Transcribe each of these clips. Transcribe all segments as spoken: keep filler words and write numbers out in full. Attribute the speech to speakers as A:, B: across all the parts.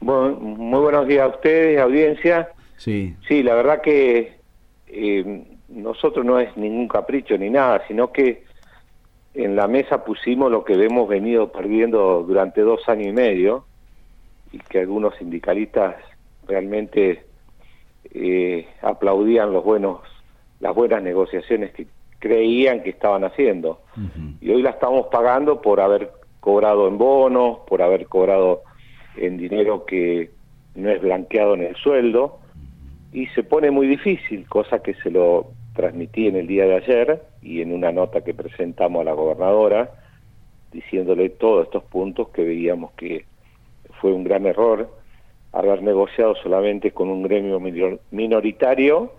A: Bueno, muy buenos días a ustedes, audiencia.
B: Sí.
A: Sí, la verdad que eh, nosotros no es ningún capricho ni nada, sino que en la mesa pusimos lo que hemos venido perdiendo durante dos años y medio y que algunos sindicalistas realmente eh, aplaudían los buenos, las buenas negociaciones que creían que estaban haciendo. Uh-huh. Y hoy la estamos pagando por haber cobrado en bonos, por haber cobrado en dinero que no es blanqueado en el sueldo, y se pone muy difícil, cosa que se lo transmití en el día de ayer y en una nota que presentamos a la gobernadora, diciéndole todos estos puntos que veíamos que fue un gran error haber negociado solamente con un gremio minoritario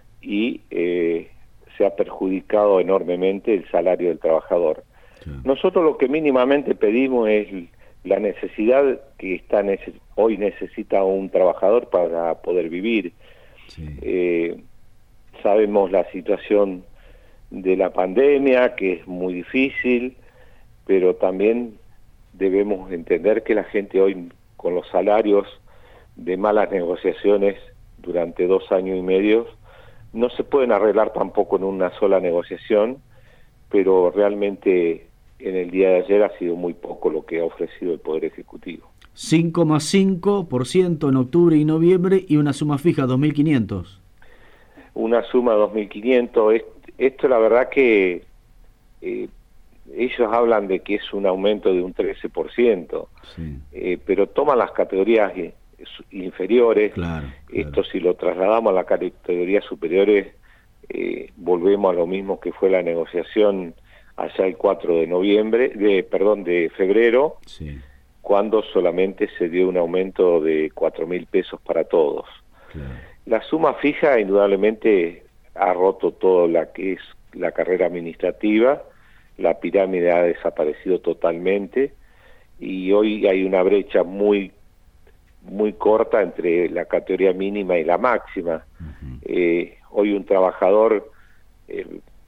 A: y eh, se ha perjudicado enormemente el salario del trabajador. Sí. Nosotros lo que mínimamente pedimos es la necesidad que está neces hoy necesita un trabajador para poder vivir. Sí. Eh, sabemos la situación de la pandemia, que es muy difícil, pero también debemos entender que la gente hoy, con los salarios de malas negociaciones durante dos años y medio, no se pueden arreglar tampoco en una sola negociación, pero realmente en el día de ayer ha sido muy poco lo que ha ofrecido el Poder Ejecutivo.
B: cinco coma cinco por ciento en octubre y noviembre y una suma fija dos mil quinientos.
A: Una suma dos mil quinientos. Esto la verdad que eh, ellos hablan de que es un aumento de un trece por ciento, sí. eh, pero toman las categorías inferiores.
B: Claro,
A: Esto
B: claro.
A: Si lo trasladamos a las categorías superiores, eh, volvemos a lo mismo que fue la negociación allá el cuatro de noviembre, de perdón, de febrero,
B: sí.
A: cuando solamente se dio un aumento de cuatro mil pesos para todos.
B: Claro.
A: La suma fija indudablemente ha roto todo la que es la carrera administrativa, la pirámide ha desaparecido totalmente y hoy hay una brecha muy muy corta entre la categoría mínima y la máxima. Uh-huh. eh, hoy un trabajador eh,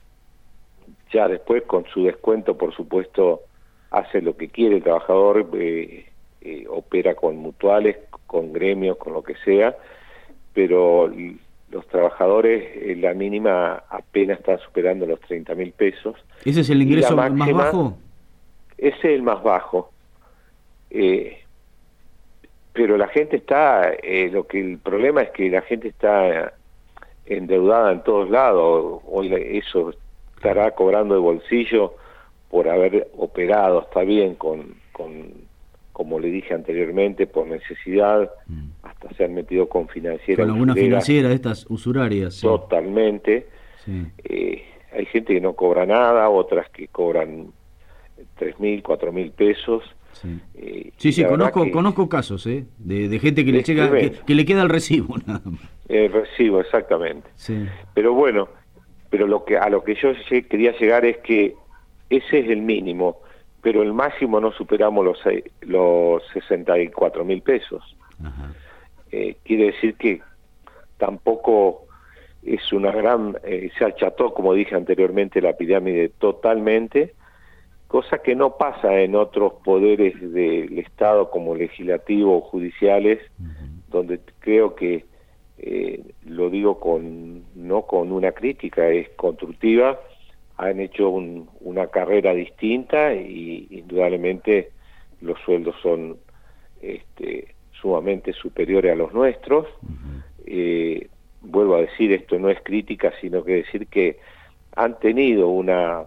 A: ya después con su descuento, por supuesto, hace lo que quiere el trabajador, eh, eh, opera con mutuales, con gremios, con lo que sea, pero los trabajadores en la mínima apenas están superando los treinta mil pesos.
B: ¿Ese es el ingreso máxima, más bajo?
A: Ese es el más bajo. Eh, pero la gente está, eh, lo que el problema es que la gente está endeudada en todos lados. Hoy eso estará cobrando de bolsillo por haber operado, está bien, con, con como le dije anteriormente, por necesidad, mm. hasta se han metido con financieras.
B: Con alguna financiera de estas usurarias. Sí.
A: Totalmente. Sí. Eh, hay gente que no cobra nada, otras que cobran tres mil, cuatro mil pesos.
B: Sí, eh, sí, sí conozco, que, conozco casos ¿eh? de, de gente que le, llega, que, que le queda el recibo. Nada más.
A: El recibo, exactamente.
B: Sí.
A: Pero bueno, pero lo que a lo que yo quería llegar es que ese es el mínimo, pero el máximo no superamos los, los sesenta y cuatro mil pesos. Ajá. Eh, quiere decir que tampoco es una gran... Eh, se acható, como dije anteriormente, la pirámide totalmente, cosa que no pasa en otros poderes del Estado como legislativo o judiciales, uh-huh. donde creo que, eh, lo digo con no con una crítica, es constructiva, han hecho un, una carrera distinta y indudablemente los sueldos son este, sumamente superiores a los nuestros. Uh-huh. Eh, vuelvo a decir, esto no es crítica, sino que decir que han tenido una...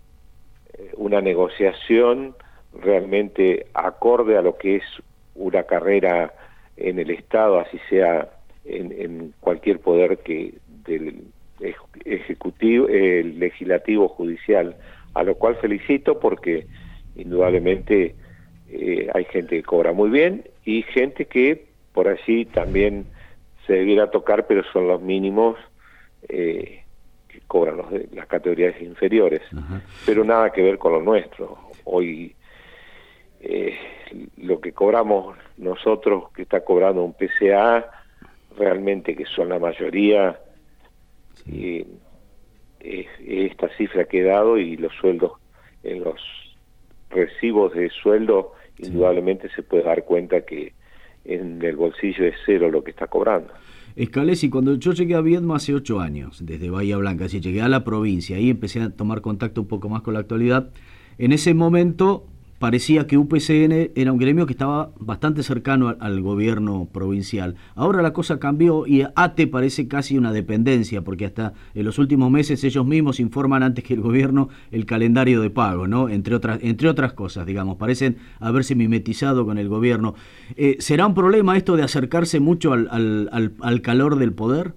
A: una negociación realmente acorde a lo que es una carrera en el Estado, así sea en, en cualquier poder que del ejecutivo, el legislativo, judicial, a lo cual felicito porque indudablemente eh, hay gente que cobra muy bien y gente que por allí también se debiera tocar, pero son los mínimos eh, que cobran los de las categorías inferiores. Ajá. Pero nada que ver con lo nuestro. Hoy eh, lo que cobramos nosotros, que está cobrando un P C A, realmente que son la mayoría, sí. eh, es, es esta cifra que he dado, y los sueldos, en los recibos de sueldo, sí. indudablemente se puede dar cuenta que en el bolsillo es cero lo que está cobrando.
B: Scalesi, cuando yo llegué a Viedma hace ocho años, desde Bahía Blanca, si llegué a la provincia y empecé a tomar contacto un poco más con la actualidad, en ese momento parecía que U P C N era un gremio que estaba bastante cercano al, al gobierno provincial. Ahora la cosa cambió y A T E parece casi una dependencia, porque hasta en los últimos meses ellos mismos informan antes que el gobierno el calendario de pago, ¿no? Entre otras, entre otras cosas, digamos, parecen haberse mimetizado con el gobierno. Eh, ¿Será un problema esto de acercarse mucho al, al, al, al calor del poder?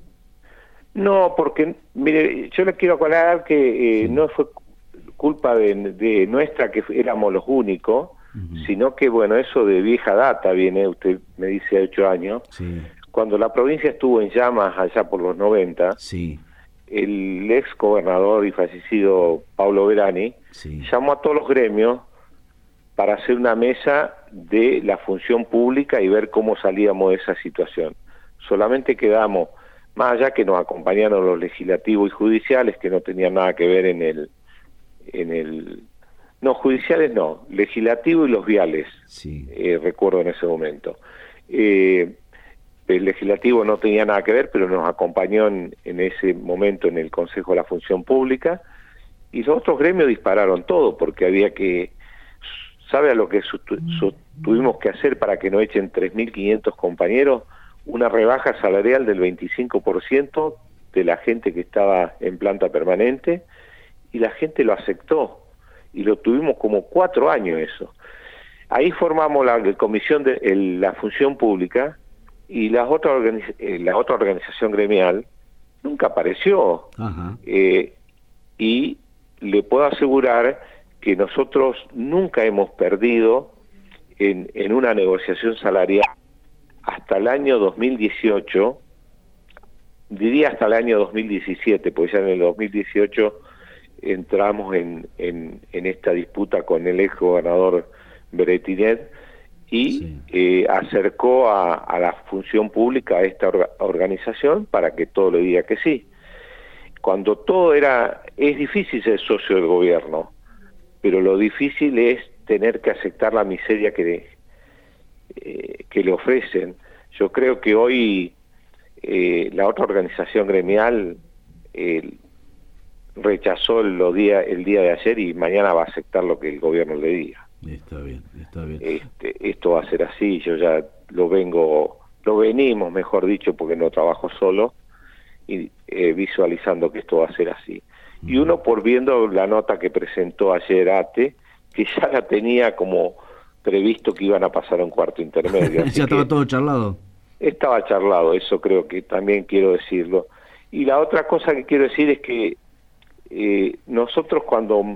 A: No, porque, mire, yo les quiero aclarar que eh, sí. no fue culpa de, de nuestra que éramos los únicos, uh-huh. sino que, bueno, eso de vieja data viene, usted me dice, a ocho años. Sí. Cuando la provincia estuvo en llamas allá por los noventa, sí. el ex gobernador y fallecido Pablo Verani sí. llamó a todos los gremios para hacer una mesa de la función pública y ver cómo salíamos de esa situación. Solamente quedamos, más allá que nos acompañaron los legislativos y judiciales, que no tenían nada que ver en el en el no judiciales no legislativo y los viales sí. eh, recuerdo en ese momento eh, el legislativo no tenía nada que ver, pero nos acompañó en, en ese momento en el Consejo de la Función Pública, y los otros gremios dispararon todo porque había que, ¿sabe a lo que su, su, tuvimos que hacer para que no echen tres mil quinientos compañeros? Una rebaja salarial del veinticinco por ciento de la gente que estaba en planta permanente, y la gente lo aceptó, y lo tuvimos como cuatro años eso. Ahí formamos la, la comisión de el, la función pública, y la otra, organiz, eh, la otra organización gremial nunca apareció. Ajá. Eh, y le puedo asegurar que nosotros nunca hemos perdido en, en una negociación salarial hasta el año dos mil dieciocho, diría hasta el año dos mil diecisiete, porque ya en el dos mil dieciocho entramos en, en, en esta disputa con el ex gobernador Beretinet y sí. eh, acercó a, a la función pública a esta orga, organización para que todo le diga que sí. Cuando todo era, es difícil ser socio del gobierno, pero lo difícil es tener que aceptar la miseria que, eh, que le ofrecen. Yo creo que hoy eh, la otra organización gremial eh, rechazó el día, el día de ayer, y mañana va a aceptar lo que el gobierno le diga.
B: Está bien, está bien.
A: Este, esto va a ser así, yo ya lo vengo, lo venimos, mejor dicho, porque no trabajo solo, y eh, visualizando que esto va a ser así. Mm. Y uno por viendo la nota que presentó ayer A T E, que ya la tenía como previsto que iban a pasar a un cuarto intermedio.
B: Ya estaba todo charlado.
A: Estaba charlado, eso creo que también quiero decirlo. Y la otra cosa que quiero decir es que eh, nosotros cuando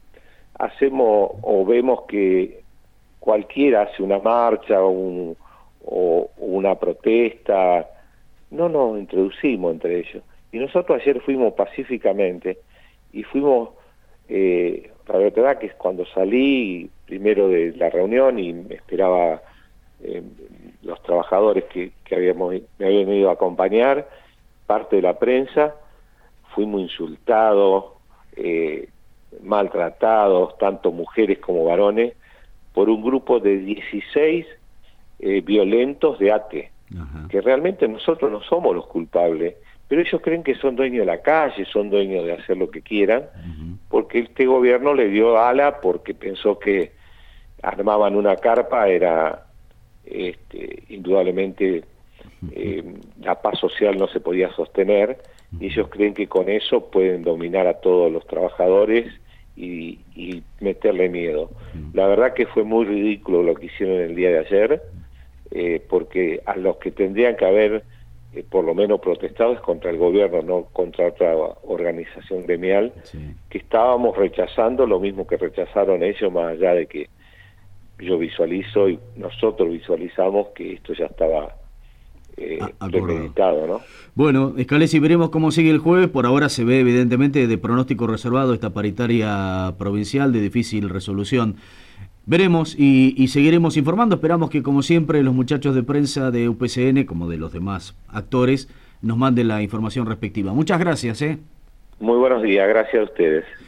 A: hacemos o vemos que cualquiera hace una marcha o, un, o una protesta, no nos introducimos entre ellos. Y nosotros ayer fuimos pacíficamente y fuimos, eh, la verdad que cuando salí primero de la reunión y me esperaba eh, los trabajadores que, que habíamos, me habían ido a acompañar, parte de la prensa, fuimos insultados, eh, maltratados, tanto mujeres como varones, por un grupo de dieciséis eh, violentos de A T E, Ajá. que realmente nosotros no somos los culpables, pero ellos creen que son dueños de la calle, son dueños de hacer lo que quieran, uh-huh. porque este gobierno le dio ala porque pensó que armaban una carpa, era este, indudablemente eh, la paz social no se podía sostener, y ellos creen que con eso pueden dominar a todos los trabajadores y, y meterle miedo. La verdad que fue muy ridículo lo que hicieron el día de ayer, eh, porque a los que tendrían que haber eh, por lo menos protestado es contra el gobierno, no contra otra organización gremial, sí. que estábamos rechazando lo mismo que rechazaron ellos, más allá de que yo visualizo y nosotros visualizamos que esto ya estaba Eh, premeditado, ¿no?
B: Bueno, Scalesi, veremos cómo sigue el jueves. Por ahora se ve evidentemente de pronóstico reservado esta paritaria provincial de difícil resolución. Veremos y, y seguiremos informando. Esperamos que, como siempre, los muchachos de prensa de U P C N, como de los demás actores, nos manden la información respectiva. Muchas gracias, ¿eh?
A: Muy buenos días, gracias a ustedes.